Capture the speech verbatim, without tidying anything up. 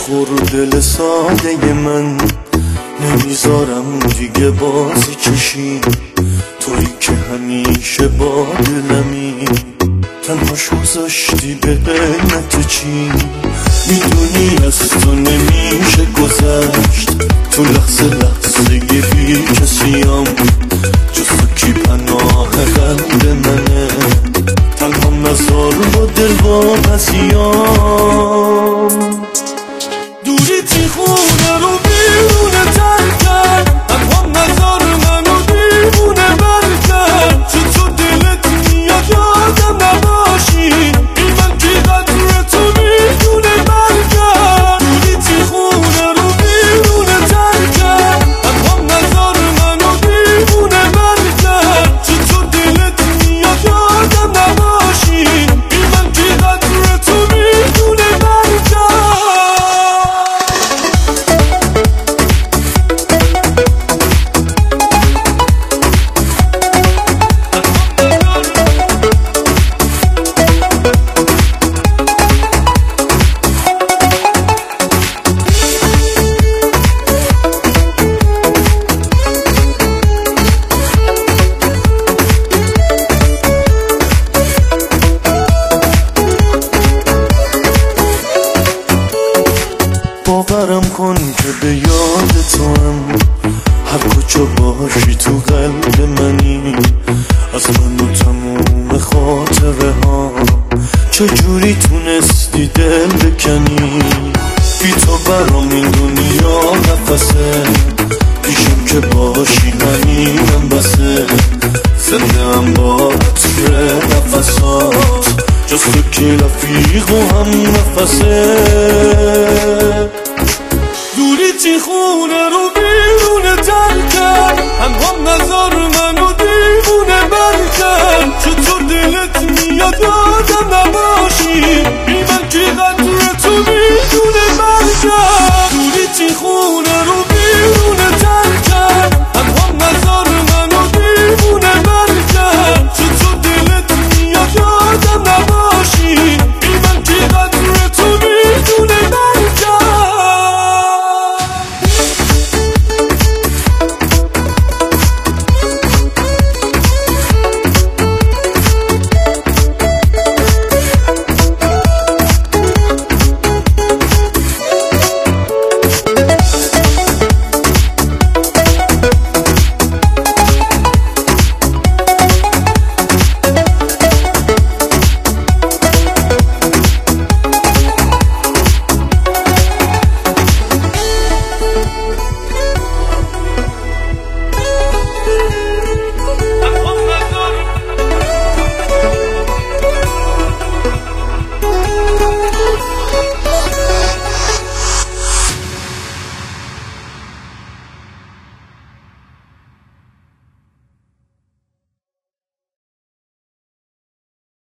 خور دل ساده من، نمیذارم دیگه بازی کشی، تویی که همیشه با دلمی، تنهاش گذاشتی به قیمت چی؟ میدونی از تو نمیشه گذشت، تو لحظه لحظه یه بی کسیم، جز تو کی پناه قلب منه، تنها نزار با دل با هزیام. دوری تی خونه رو بیرونه تر کرد، تنها نزار منو دیوونه بر کرد، چه تو دلت میاد یادم نباشی، این من که قدر تو میدونه بر کرد. دوری تی خونه رو بیرونه تر کرد، تنها نزار منو دیوونه بر کرد، چه تو دلت میاد یادم نباشی، این من که قدر تو میدونه بر کرد. باورم کن که به یاد تو هم، هر کجا باشی تو قلب منی، از من و تموم خاطره ها، چجوری تونستی دل بکنی؟ بی تو برام این دنیا نفسه، پیشم که باشی همینم بسه، زنده هم با عطر نفسات، جز تو که رفیق و هم نفسه.